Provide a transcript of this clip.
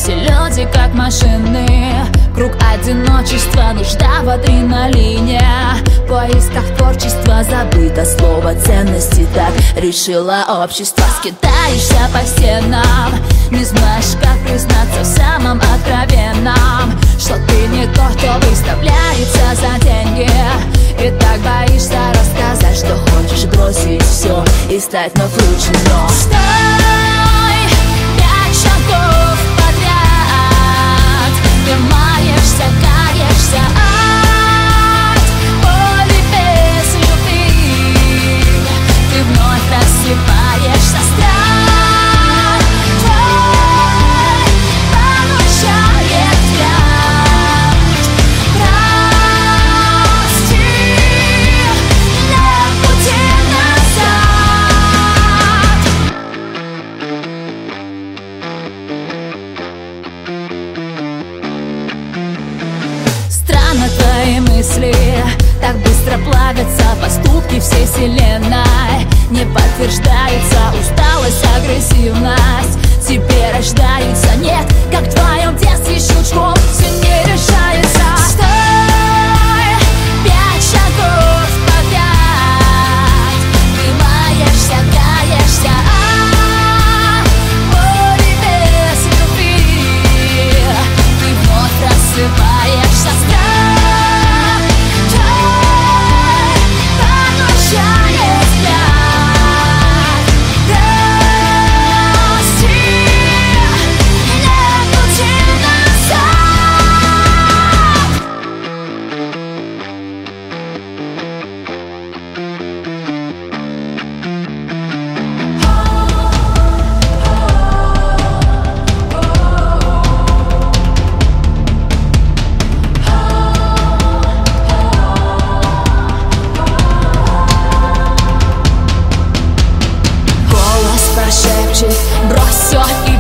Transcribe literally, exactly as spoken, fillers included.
все люди как машины. Круг одиночества, нужда в адреналине. В поисках творчества забыто слово ценности. Так решило общество. Скитаешься по стенам, не знаешь, как признаться в самом откровенном, что ты не тот, кто выставляется за деньги. И так боишься рассказать, что хочешь бросить все и стать вновь лучше. Но стой, пять шагов подряд, ты маешься, каешься от боли без любви. Ты вновь рассыпаешься, страх твой получает взгляд. Прости, нет пути назад. Странно твои мысли, так быстро плавятся поступки всей вселенной. Не подтверждается усталость, агрессивность. Теперь рождаются, нет, как в твоем детстве щелчком все не решается. Стой, пять шагов подряд, ты маешься, каешься от боли без любви. Ты вновь рассыпаешься, страх твой поглощает взгляд. Прости, нет пути назад. Голос прошепчет: брось все